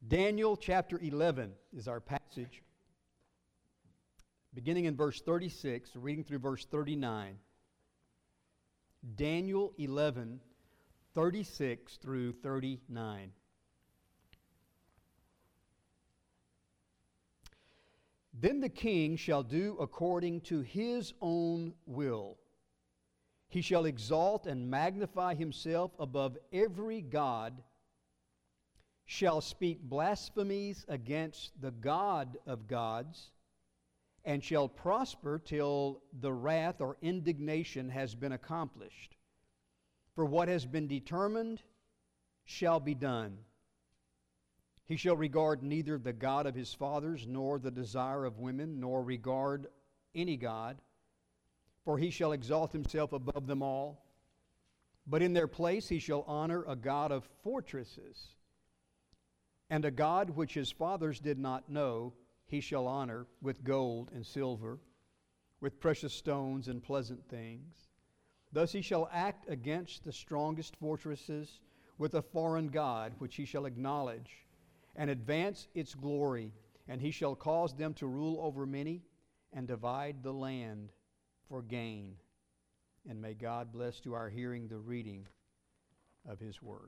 Daniel chapter 11 is our passage, beginning in verse 36, reading through verse 39. Daniel 11, 36 through 39. Then the king shall do according to his own will. He shall exalt and magnify himself above every god, shall speak blasphemies against the God of gods, and shall prosper till the wrath or indignation has been accomplished. For what has been determined shall be done. He shall regard neither the God of his fathers, nor the desire of women, nor regard any God, for he shall exalt himself above them all. But in their place he shall honor a God of fortresses, and a God which his fathers did not know, he shall honor with gold and silver, with precious stones and pleasant things. Thus he shall act against the strongest fortresses with a foreign god, which he shall acknowledge, and advance its glory. And he shall cause them to rule over many, and divide the land for gain. And may God bless to our hearing the reading of his word.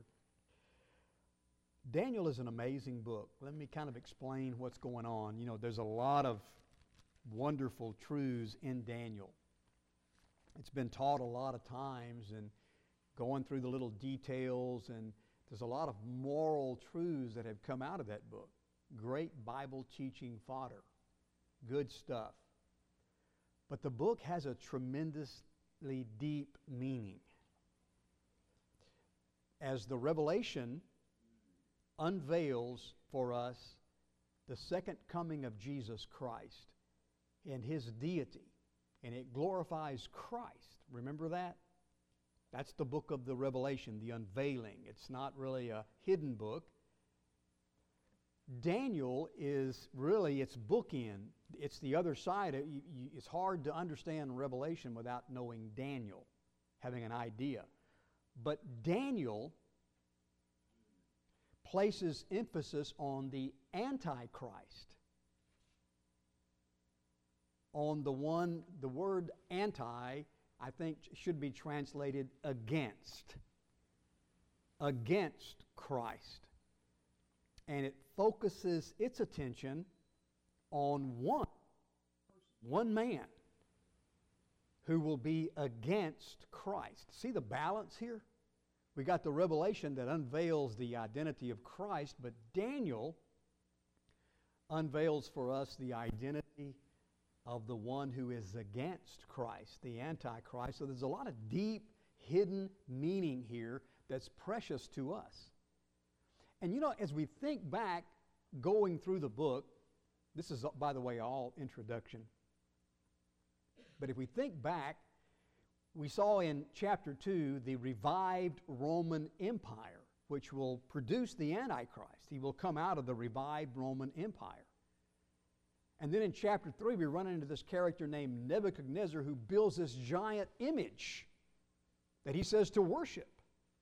Daniel is an amazing book. Let me kind of explain what's going on. You know, there's a lot of wonderful truths in Daniel. It's been taught a lot of times and going through the little details, and there's a lot of moral truths that have come out of that book. Great Bible teaching fodder. Good stuff. But the book has a tremendously deep meaning. As the Revelation unveils for us the second coming of Jesus Christ and his deity, and it glorifies Christ. Remember that? That's the book of the Revelation, the unveiling. It's not really a hidden book. Daniel is really its bookend. It's the other side. It's hard to understand Revelation without knowing Daniel, having an idea. But Daniel places emphasis on the Antichrist. On the word anti, I think, should be translated against. Against Christ. And it focuses its attention on one man who will be against Christ. See the balance here? We got the revelation that unveils the identity of Christ, but Daniel unveils for us the identity of the one who is against Christ, the Antichrist. So there's a lot of deep, hidden meaning here that's precious to us. And you know, as we think back, going through the book, this is, by the way, all introduction. But if we think back, we saw in chapter 2 the revived Roman Empire, which will produce the Antichrist. He will come out of the revived Roman Empire. And then in chapter 3, we run into this character named Nebuchadnezzar, who builds this giant image that he says to worship,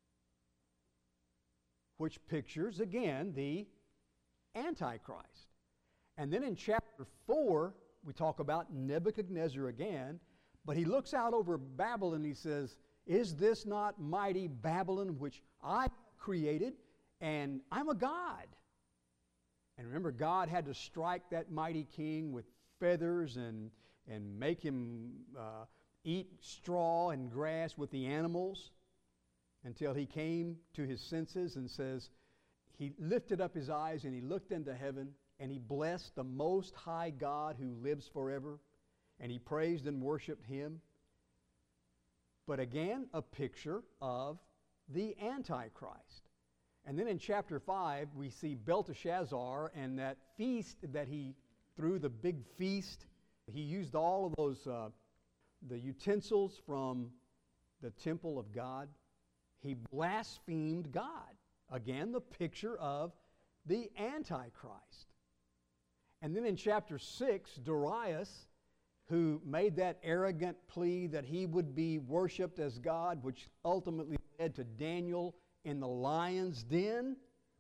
which pictures, again, the Antichrist. And then in chapter 4, we talk about Nebuchadnezzar again, but he looks out over Babylon and he says, "Is this not mighty Babylon, which I created, and I'm a god?" And remember, God had to strike that mighty king with feathers and make him eat straw and grass with the animals until he came to his senses and says, he lifted up his eyes and he looked into heaven and he blessed the Most High God who lives forever, and he praised and worshiped him. But again, a picture of the Antichrist. And then in chapter 5, we see Belteshazzar and that feast that he threw, the big feast. He used all of those, the utensils from the temple of God. He blasphemed God. Again, the picture of the Antichrist. And then in chapter 6, Darius, who made that arrogant plea that he would be worshipped as God, which ultimately led to Daniel in the lion's den,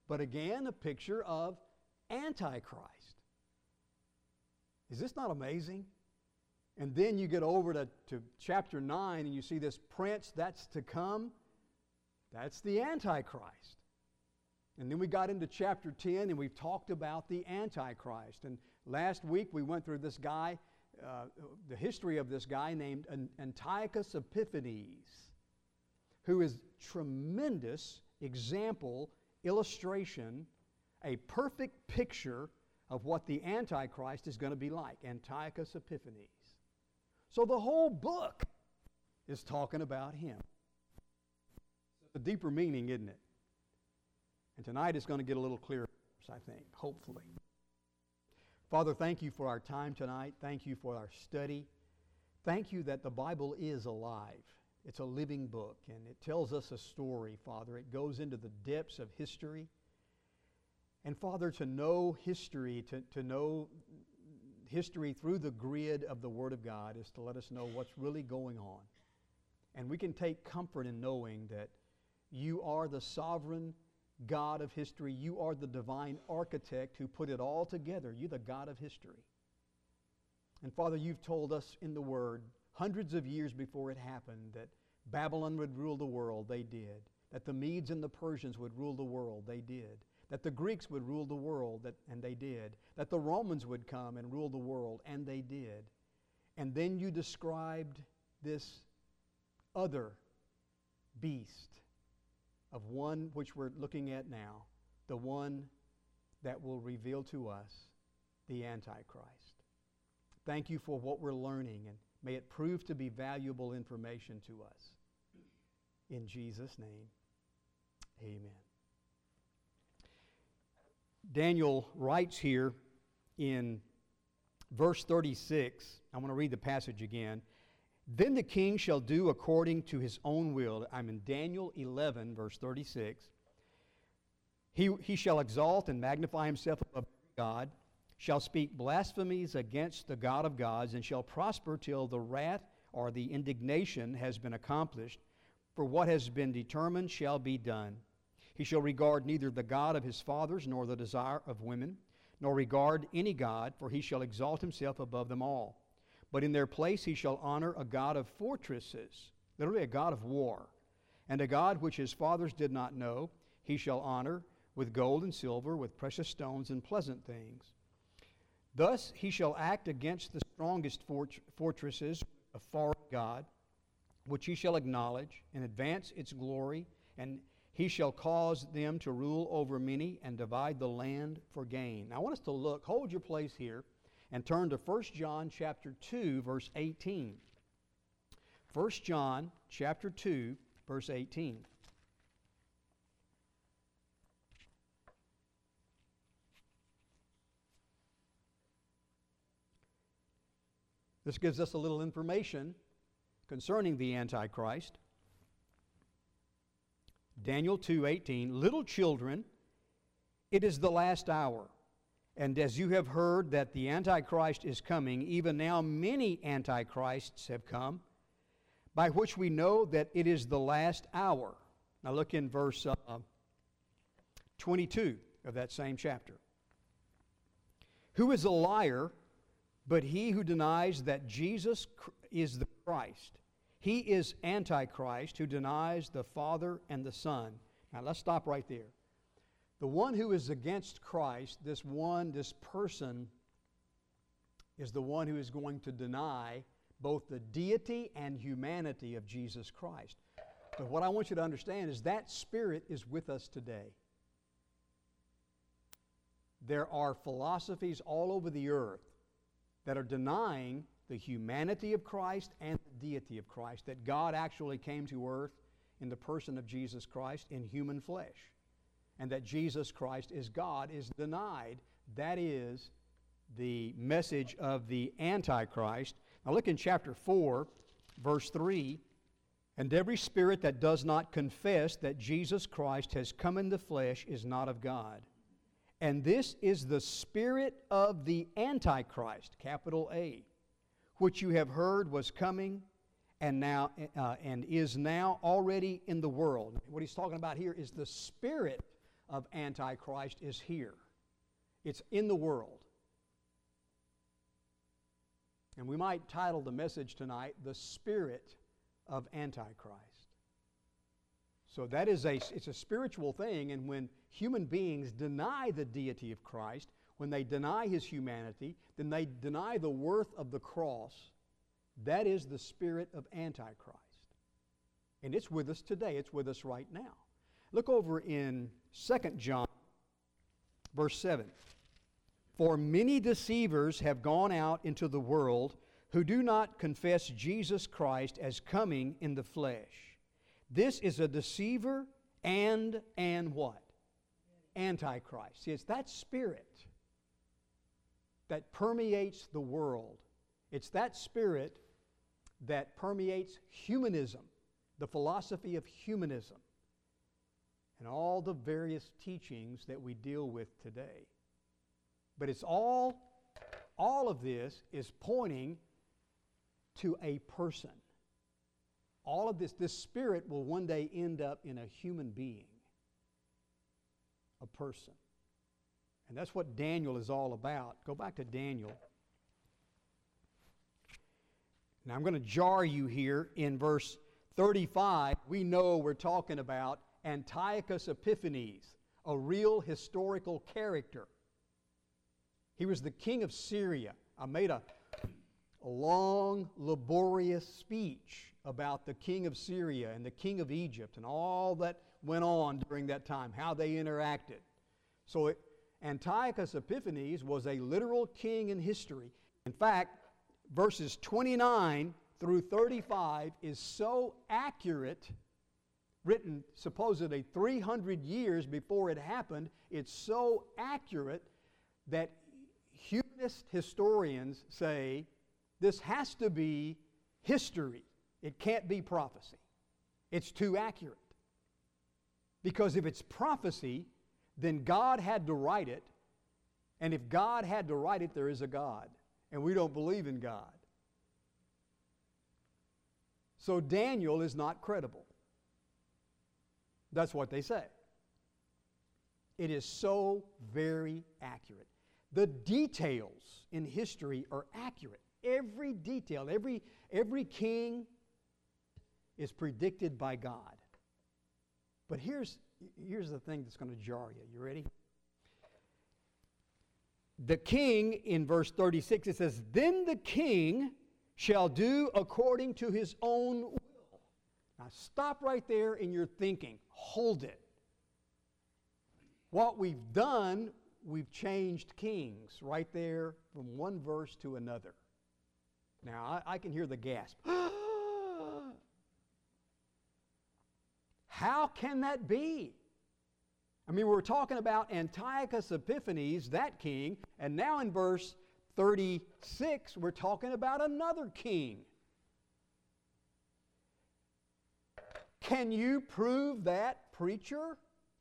but again, a picture of Antichrist. Is this not amazing? And then you get over to chapter 9 and you see this prince that's to come. That's the Antichrist. And then we got into chapter 10 and we've talked about the Antichrist. And last week we went through this guy, the history of this guy named Antiochus Epiphanes, who is tremendous example, illustration, a perfect picture of what the Antichrist is going to be like. Antiochus Epiphanes. So the whole book is talking about him. It's a deeper meaning, isn't it? And tonight it's going to get a little clearer, I think, hopefully. Father, thank you for our time tonight. Thank you for our study. Thank you that the Bible is alive. It's a living book, and it tells us a story, Father. It goes into the depths of history. And Father, to know history, to know history through the grid of the Word of God is to let us know what's really going on. And we can take comfort in knowing that you are the sovereign God of history. You are the divine architect who put it all together. You're the God of history. And Father, you've told us in the Word hundreds of years before it happened that Babylon would rule the world. They did. That the Medes and the Persians would rule the world. They did. That the Greeks would rule the world, and they did. That the Romans would come and rule the world, and they did. And then you described this other beast of one which we're looking at now, the one that will reveal to us the Antichrist. Thank you for what we're learning, and may it prove to be valuable information to us. In Jesus' name, amen. Daniel writes here in verse 36, I want to read the passage again. Then the king shall do according to his own will. I'm in Daniel 11, verse 36. He shall exalt and magnify himself above God, shall speak blasphemies against the God of gods, and shall prosper till the wrath or the indignation has been accomplished. For what has been determined shall be done. He shall regard neither the God of his fathers, nor the desire of women, nor regard any God, for he shall exalt himself above them all. But in their place he shall honor a God of fortresses, literally a God of war, and a God which his fathers did not know, he shall honor with gold and silver, with precious stones and pleasant things. Thus he shall act against the strongest fortresses of foreign God, which he shall acknowledge, and advance its glory, and he shall cause them to rule over many and divide the land for gain. Now I want us to look, hold your place here, and turn to 1 John chapter 2, verse 18. 1 John chapter 2, verse 18. This gives us a little information concerning the Antichrist. Daniel 2:18, little children, it is the last hour. And as you have heard that the Antichrist is coming, even now many Antichrists have come, by which we know that it is the last hour. Now look in verse 22 of that same chapter. Who is a liar but he who denies that Jesus is the Christ? He is Antichrist who denies the Father and the Son. Now let's stop right there. The one who is against Christ, this person, is the one who is going to deny both the deity and humanity of Jesus Christ. But what I want you to understand is that spirit is with us today. There are philosophies all over the earth that are denying the humanity of Christ and the deity of Christ, that God actually came to earth in the person of Jesus Christ in human flesh, and that Jesus Christ is God is denied. That is the message of the Antichrist. Now look in chapter 4, verse 3. And every spirit that does not confess that Jesus Christ has come in the flesh is not of God. And this is the spirit of the Antichrist, capital A, which you have heard was coming and is now already in the world. What he's talking about here is the spirit of Antichrist is here. It's in the world. And we might title the message tonight, The Spirit of Antichrist. So that is it's a spiritual thing, and when human beings deny the deity of Christ, when they deny His humanity, then they deny the worth of the cross. That is the spirit of Antichrist. And it's with us today. It's with us right now. Look over in 2 John, verse 7. For many deceivers have gone out into the world who do not confess Jesus Christ as coming in the flesh. This is a deceiver and what? Antichrist. See, it's that spirit that permeates the world. It's that spirit that permeates humanism, the philosophy of humanism, and all the various teachings that we deal with today. But it's all of this is pointing to a person. All of this spirit will one day end up in a human being, a person. And that's what Daniel is all about. Go back to Daniel. Now I'm going to jar you here in verse 35. We know we're talking about Antiochus Epiphanes, a real historical character. He was the king of Syria. I made a long, laborious speech about the king of Syria and the king of Egypt and all that went on during that time, how they interacted. So Antiochus Epiphanes was a literal king in history. In fact, verses 29 through 35 is so accurate, written supposedly 300 years before it happened. It's so accurate that humanist historians say this has to be history. It can't be prophecy. It's too accurate. Because if it's prophecy, then God had to write it. And if God had to write it, there is a God. And we don't believe in God. So Daniel is not credible. That's what they say. It is so very accurate. The details in history are accurate. Every detail, every king is predicted by God. But here's the thing that's going to jar you. You ready? The king, in verse 36, it says, Then the king shall do according to his own will. Now stop right there in your thinking. Hold it. What we've done, we've changed kings right there from one verse to another. Now I can hear the gasp. How can that be? I mean, we're talking about Antiochus Epiphanes, that king, and now in verse 36, we're talking about another king. Can you prove that, preacher?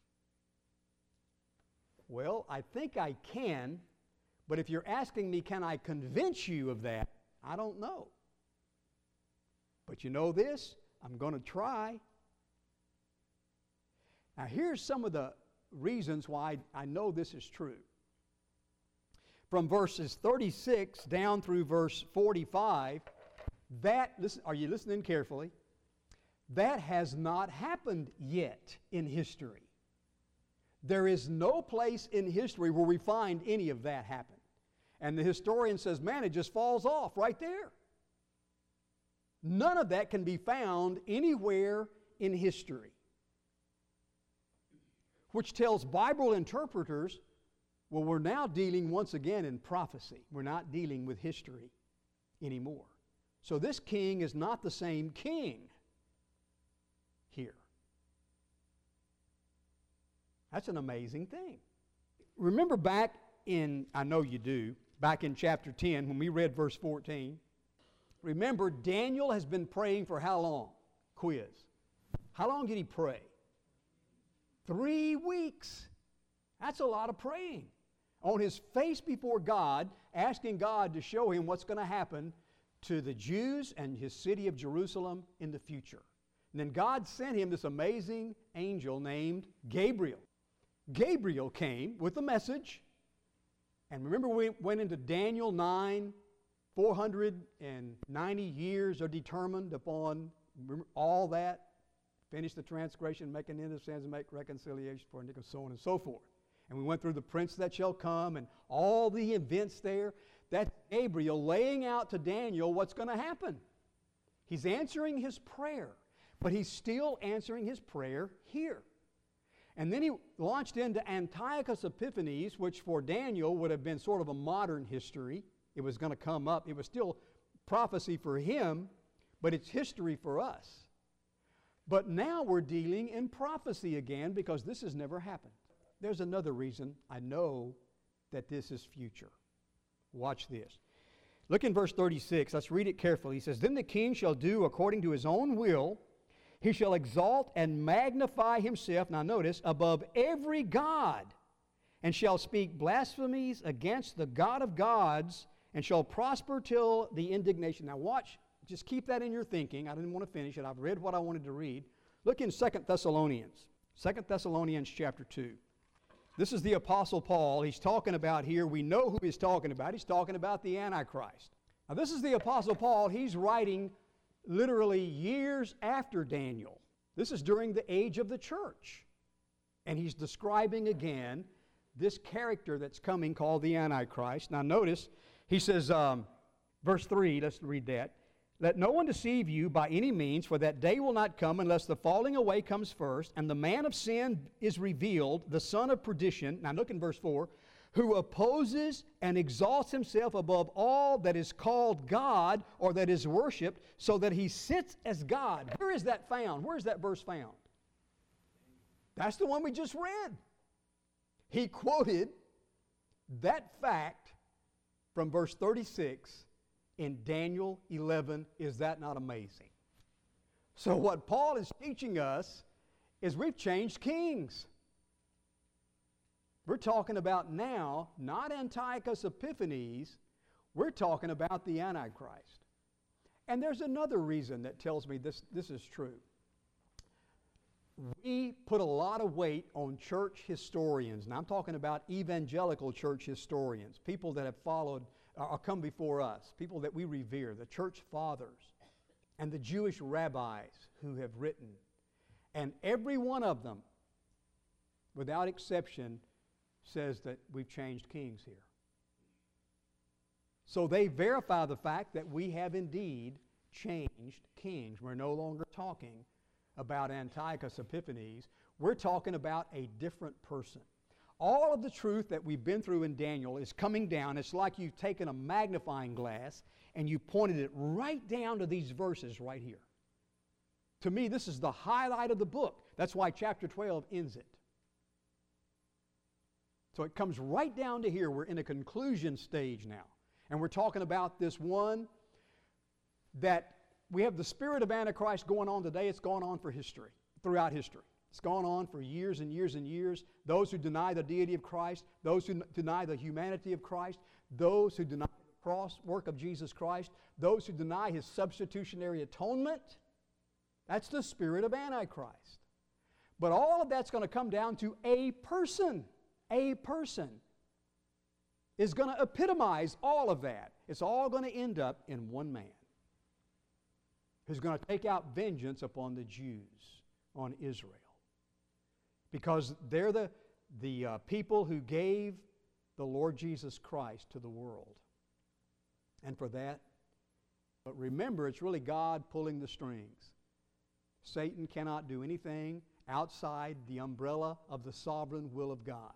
Well, I think I can, but if you're asking me, can I convince you of that? I don't know. But you know this? I'm going to try. Now, here's some of the reasons why I know this is true. From verses 36 down through verse 45, listen, are you listening carefully? That has not happened yet in history. There is no place in history where we find any of that happen. And the historian says, man, it just falls off right there. None of that can be found anywhere in history. Which tells Bible interpreters, well, we're now dealing once again in prophecy. We're not dealing with history anymore. So this king is not the same king here. That's an amazing thing. Remember back in, I know you do, back in chapter 10 when we read verse 14. Remember, Daniel has been praying for how long? Quiz. How long did he pray? 3 weeks. That's a lot of praying. On his face before God, asking God to show him what's going to happen to the Jews and his city of Jerusalem in the future. And then God sent him this amazing angel named Gabriel. Gabriel came with a message. And remember, we went into Daniel 9, 490 years are determined upon all that. Finish the transgression, make an end of sins, and make reconciliation for iniquity, so on and so forth. And we went through the prince that shall come and all the events there. That's Gabriel laying out to Daniel what's going to happen. He's answering his prayer, but he's still answering his prayer here. And then he launched into Antiochus Epiphanes, which for Daniel would have been sort of a modern history. It was going to come up. It was still prophecy for him, but it's history for us. But now we're dealing in prophecy again because this has never happened. There's another reason I know that this is future. Watch this. Look in verse 36. Let's read it carefully. He says, "Then the king shall do according to his own will. He shall exalt and magnify himself," now notice, "above every god, and shall speak blasphemies against the God of gods, and shall prosper till the indignation." Now watch, just keep that in your thinking. I didn't want to finish it. I've read what I wanted to read. Look in 2 Thessalonians. 2 Thessalonians chapter 2. This is the Apostle Paul. He's talking about here, we know who he's talking about. He's talking about the Antichrist. Now this is the Apostle Paul. He's writing literally years after Daniel. This is during the age of the church. And he's describing again this character that's coming called the Antichrist. Now notice, he says, verse 3, let's read that. "Let no one deceive you by any means, for that day will not come unless the falling away comes first, and the man of sin is revealed, the son of perdition." Now look in verse 4. "Who opposes and exalts himself above all that is called God or that is worshipped, so that he sits as God." Where is that found? Where is that verse found? That's the one we just read. He quoted that fact from verse 36 in Daniel 11. Is that not amazing? So what Paul is teaching us is we've changed kings. We're talking about now, not Antiochus Epiphanes, we're talking about the Antichrist. And there's another reason that tells me this is true. We put a lot of weight on church historians, and I'm talking about evangelical church historians, people that have followed or come before us, people that we revere, the church fathers, and the Jewish rabbis who have written. And every one of them, without exception, says that we've changed kings here. So they verify the fact that we have indeed changed kings. We're no longer talking about Antiochus Epiphanes. We're talking about a different person. All of the truth that we've been through in Daniel is coming down. It's like you've taken a magnifying glass and you pointed it right down to these verses right here. To me, this is the highlight of the book. That's why chapter 12 ends it. So it comes right down to here. We're in a conclusion stage now. And we're talking about this one that we have the spirit of Antichrist going on today. It's gone on for history, throughout history. It's gone on for years and years and years. Those who deny the deity of Christ, those who deny the humanity of Christ, those who deny the cross work of Jesus Christ, those who deny His substitutionary atonement. That's the spirit of Antichrist. But all of that's going to come down to a person. A person is going to epitomize all of that. It's all going to end up in one man who's going to take out vengeance upon the Jews, on Israel. Because they're the people who gave the Lord Jesus Christ to the world. And for that, but remember, it's really God pulling the strings. Satan cannot do anything outside the umbrella of the sovereign will of God.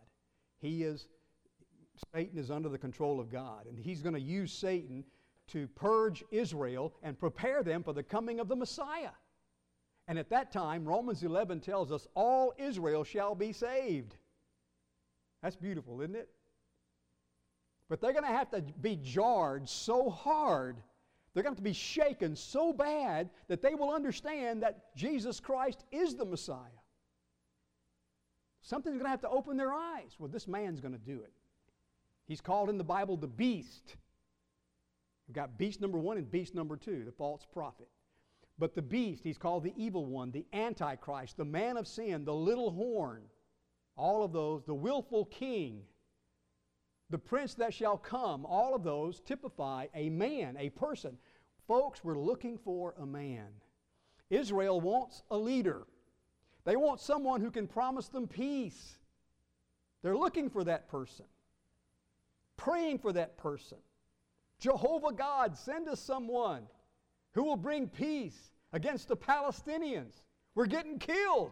Satan is under the control of God, and he's going to use Satan to purge Israel and prepare them for the coming of the Messiah. And at that time, Romans 11 tells us all Israel shall be saved. That's beautiful, isn't it? But they're going to have to be jarred so hard, they're going to have to be shaken so bad that they will understand that Jesus Christ is the Messiah. Something's going to have to open their eyes. Well, this man's going to do it. He's called in the Bible the beast. We've got beast number 1 and beast number 2, the false prophet. But the beast, he's called the evil one, the Antichrist, the man of sin, the little horn. all of those, the willful king, the prince that shall come, all of those typify a man, a person. Folks, we're looking for a man. Israel wants a leader. They want someone who can promise them peace. They're looking for that person, praying for that person. Jehovah God, send us someone who will bring peace against the Palestinians. We're getting killed.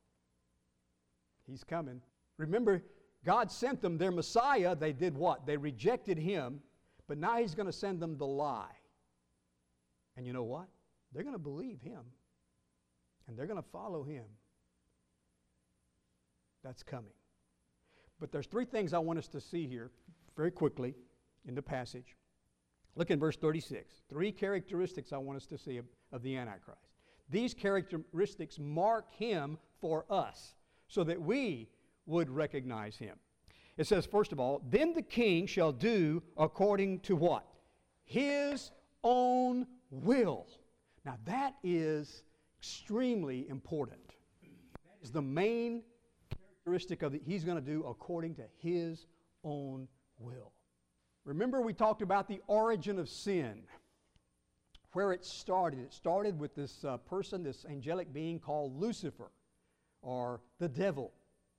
He's coming. Remember, God sent them their Messiah. They did what? They rejected Him, but now He's going to send them the lie. And you know what? They're going to believe Him, and they're going to follow Him. That's coming. But there's three things I want us to see here very quickly in the passage. Look in verse 36. Three characteristics I want us to see of the Antichrist. These characteristics mark him for us so that we would recognize him. It says, first of all, then the king shall do according to what? His own will. Now that is extremely important. That is the main characteristic of he's going to do according to his own will. Remember we talked about the origin of sin, where it started. It started with this person, this angelic being called Lucifer, or the devil.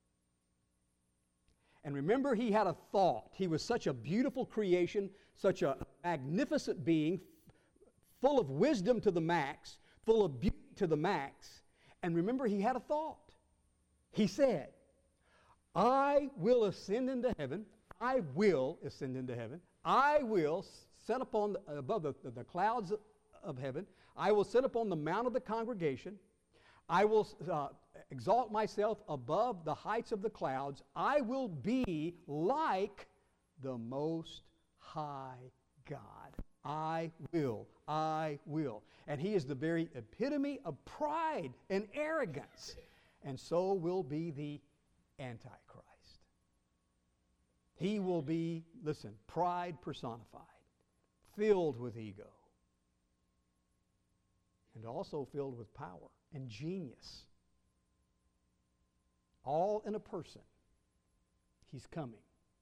And remember, he had a thought. He was such a beautiful creation, such a magnificent being, full of wisdom to the max, full of beauty to the max. And remember, he had a thought. He said, I will ascend into heaven. I will ascend into heaven. I will set upon above the clouds of heaven. I will sit upon the mount of the congregation. I will exalt myself above the heights of the clouds. I will be like the Most High God. I will. I will. And he is the very epitome of pride and arrogance. And so will be the Antichrist. He will be, listen, pride personified, filled with ego, and also filled with power and genius. All in a person. He's coming.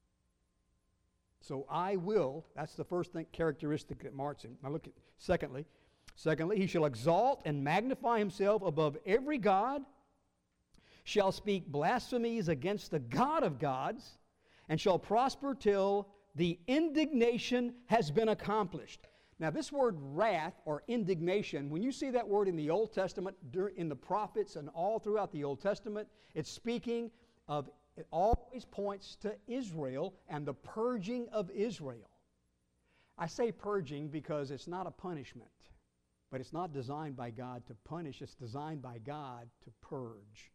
So I will, that's the first thing, characteristic that marks him. Now look at, secondly, he shall exalt and magnify himself above every god, shall speak blasphemies against the God of gods, and shall prosper till the indignation has been accomplished. Now this word wrath or indignation, when you see that word in the Old Testament, in the prophets and all throughout the Old Testament, it's speaking of, it always points to Israel and the purging of Israel. I say purging because it's not a punishment, but it's not designed by God to punish, it's designed by God to purge,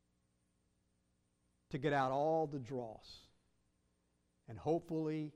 to get out all the dross. And hopefully,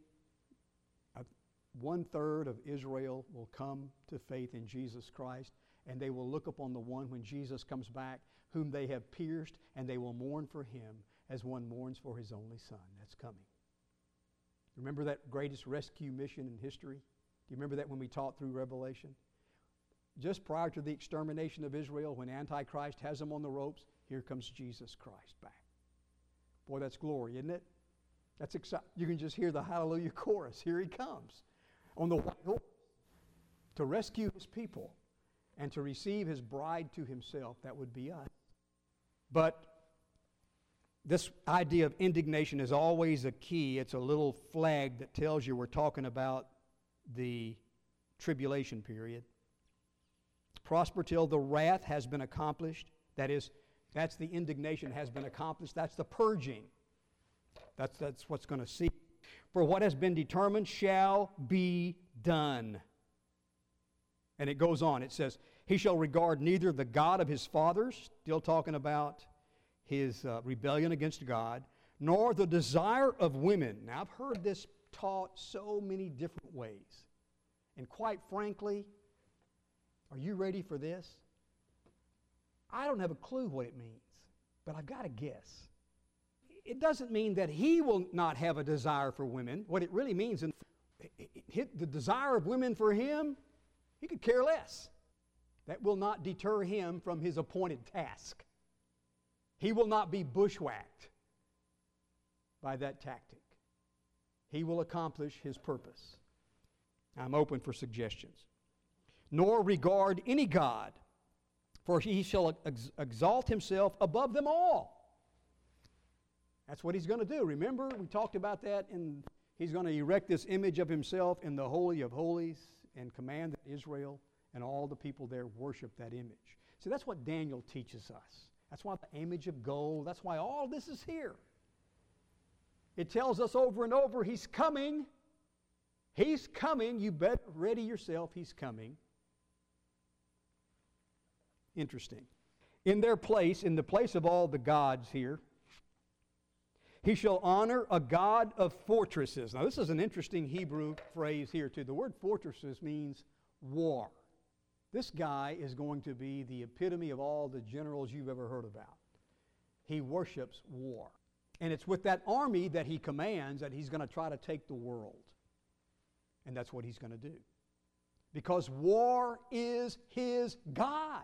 1/3 of Israel will come to faith in Jesus Christ, and they will look upon the one when Jesus comes back, whom they have pierced, and they will mourn for him as one mourns for his only son. That's coming. Remember that greatest rescue mission in history? Do you remember that when we taught through Revelation? Just prior to the extermination of Israel, when Antichrist has them on the ropes, here comes Jesus Christ back. Boy, that's glory, isn't it? That's exciting. You can just hear the hallelujah chorus. Here he comes on the white horse to rescue his people and to receive his bride to himself. That would be us. But this idea of indignation is always a key. It's a little flag that tells you we're talking about the tribulation period. Prosper till the wrath has been accomplished. That is, that's the indignation has been accomplished. That's the purging. That's what's going to see. For what has been determined shall be done. And it goes on. It says, he shall regard neither the God of his fathers, still talking about his rebellion against God, nor the desire of women. Now, I've heard this taught so many different ways. And quite frankly, are you ready for this? I don't have a clue what it means, but I've got to guess. It doesn't mean that he will not have a desire for women. What it really means, the desire of women for him, he could care less. That will not deter him from his appointed task. He will not be bushwhacked by that tactic. He will accomplish his purpose. I'm open for suggestions. Nor regard any god, for he shall exalt himself above them all. That's what he's going to do. Remember, we talked about that, and he's going to erect this image of himself in the Holy of Holies and command that Israel and all the people there worship that image. See, that's what Daniel teaches us. That's why the image of gold, that's why all this is here. It tells us over and over, he's coming. He's coming. You better ready yourself. He's coming. Interesting. In their place, in the place of all the gods here, he shall honor a god of fortresses. Now, this is an interesting Hebrew phrase here, too. The word fortresses means war. This guy is going to be the epitome of all the generals you've ever heard about. He worships war. And it's with that army that he commands that he's going to try to take the world. And that's what he's going to do. Because war is his God.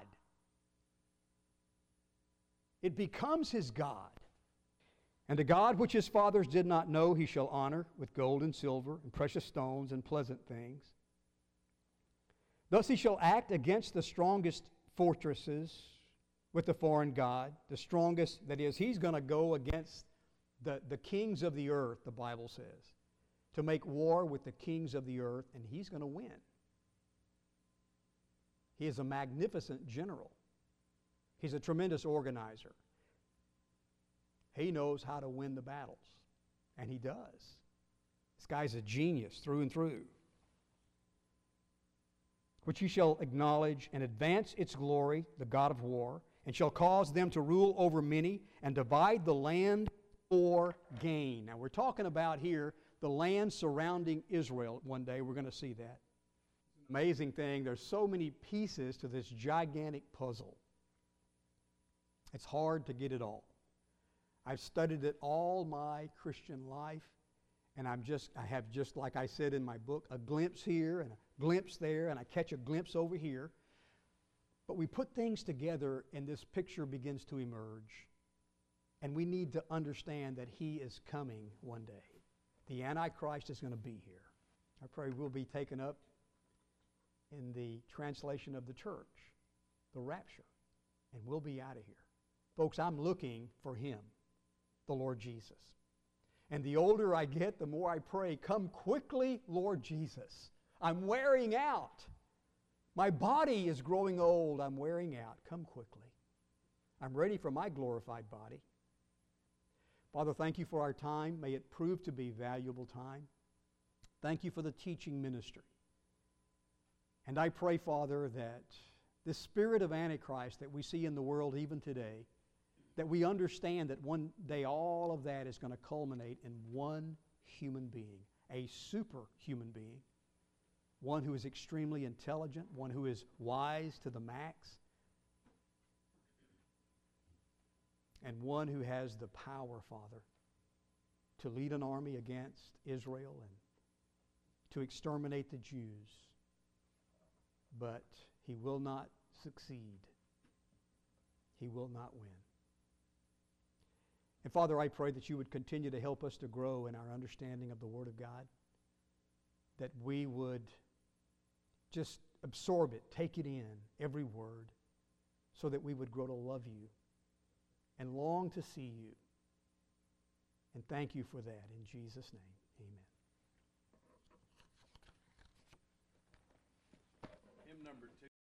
It becomes his God. And the God which his fathers did not know he shall honor with gold and silver and precious stones and pleasant things. Thus he shall act against the strongest fortresses with the foreign god. The strongest, that is, he's going to go against the kings of the earth, the Bible says, to make war with the kings of the earth, and he's going to win. He is a magnificent general. He's a tremendous organizer. He knows how to win the battles, and he does. This guy's a genius through and through. Which he shall acknowledge and advance its glory, the God of war, and shall cause them to rule over many and divide the land for gain. Now we're talking about here the land surrounding Israel. One day we're going to see that. Amazing thing, there's so many pieces to this gigantic puzzle. It's hard to get it all. I've studied it all my Christian life, and I have just, like I said in my book, a glimpse here and a glimpse there, and I catch a glimpse over here. But we put things together, and this picture begins to emerge. And we need to understand that he is coming one day. The Antichrist is going to be here. I pray we'll be taken up in the translation of the church, the rapture, and we'll be out of here. Folks, I'm looking for him, the Lord Jesus. And the older I get, the more I pray, come quickly, Lord Jesus. I'm wearing out. My body is growing old. I'm wearing out. Come quickly. I'm ready for my glorified body. Father, thank you for our time. May it prove to be valuable time. Thank you for the teaching ministry. And I pray, Father, that this spirit of Antichrist that we see in the world even today, that we understand that one day all of that is going to culminate in one human being, a superhuman being, one who is extremely intelligent, one who is wise to the max, and one who has the power, Father, to lead an army against Israel and to exterminate the Jews. But he will not succeed. He will not win. And Father, I pray that you would continue to help us to grow in our understanding of the Word of God, that we would just absorb it, take it in, every word, so that we would grow to love you and long to see you. And thank you for that in Jesus' name. Amen. Hymn number 2.